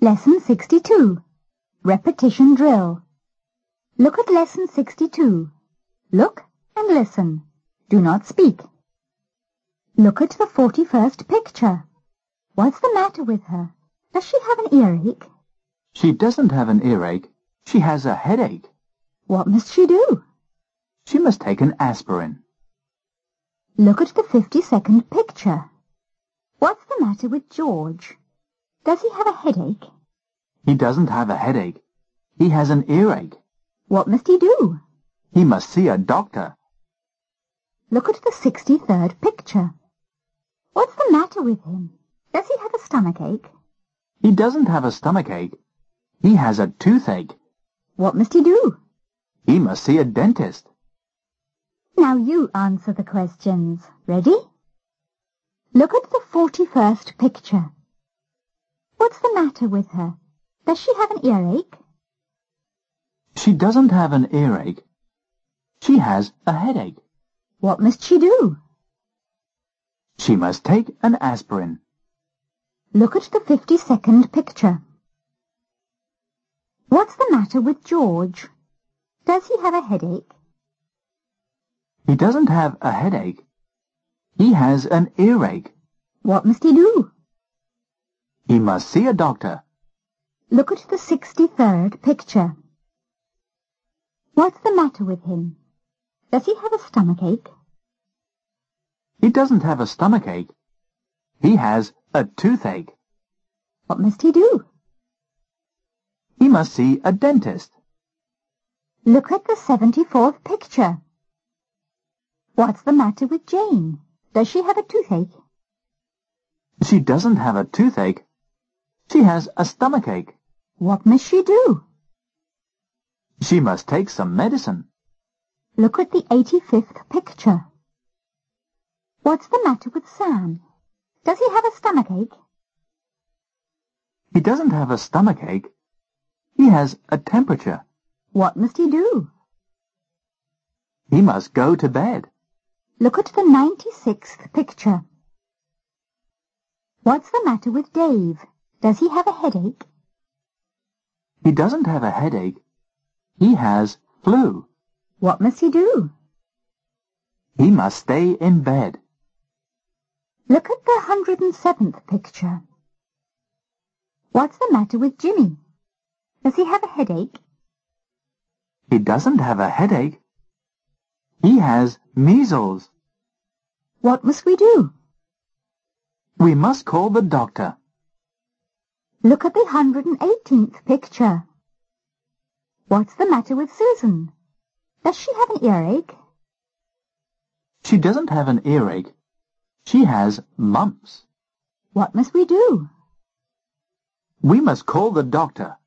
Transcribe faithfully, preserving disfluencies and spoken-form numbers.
Lesson sixty-two. Repetition drill. Look at Lesson sixty-two. Look and listen. Do not speak. Look at the forty-first picture. What's the matter with her? Does she have an earache? She doesn't have an earache. She has a headache. What must she do? She must take an aspirin. Look at the fifty-second picture. What's the matter with George? Does he have a headache? He doesn't have a headache. He has an earache. What must he do? He must see a doctor. Look at the sixty-third picture. What's the matter with him? Does he have a stomachache? He doesn't have a stomachache. He has a toothache. What must he do? He must see a dentist. Now you answer the questions. Ready? Look at the forty-first picture. What's the matter with her? Does she have an earache? She doesn't have an earache. She has a headache. What must she do? She must take an aspirin. Look at the fifty-second picture. What's the matter with George? Does he have a headache? He doesn't have a headache. He has an earache. What must he do? He must see a doctor. Look at the sixty-third picture. What's the matter with him? Does he have a stomachache? He doesn't have a stomachache. He has a toothache. What must he do? He must see a dentist. Look at the seventy-fourth picture. What's the matter with Jane? Does she have a toothache? She doesn't have a toothache. She has a stomachache. What must she do? She must take some medicine. Look at the eighty-fifth picture. What's the matter with Sam? Does he have a stomachache? He doesn't have a stomachache. He has a temperature. What must he do? He must go to bed. Look at the ninety-sixth picture. What's the matter with Dave? Does he have a headache? He doesn't have a headache. He has flu. What must he do? He must stay in bed. Look at the one hundred seventh picture. What's the matter with Jimmy? Does he have a headache? He doesn't have a headache. He has measles. What must we do? We must call the doctor. Look at the one hundred eighteenth picture. What's the matter with Susan? Does she have an earache? She doesn't have an earache. She has mumps. What must we do? We must call the doctor.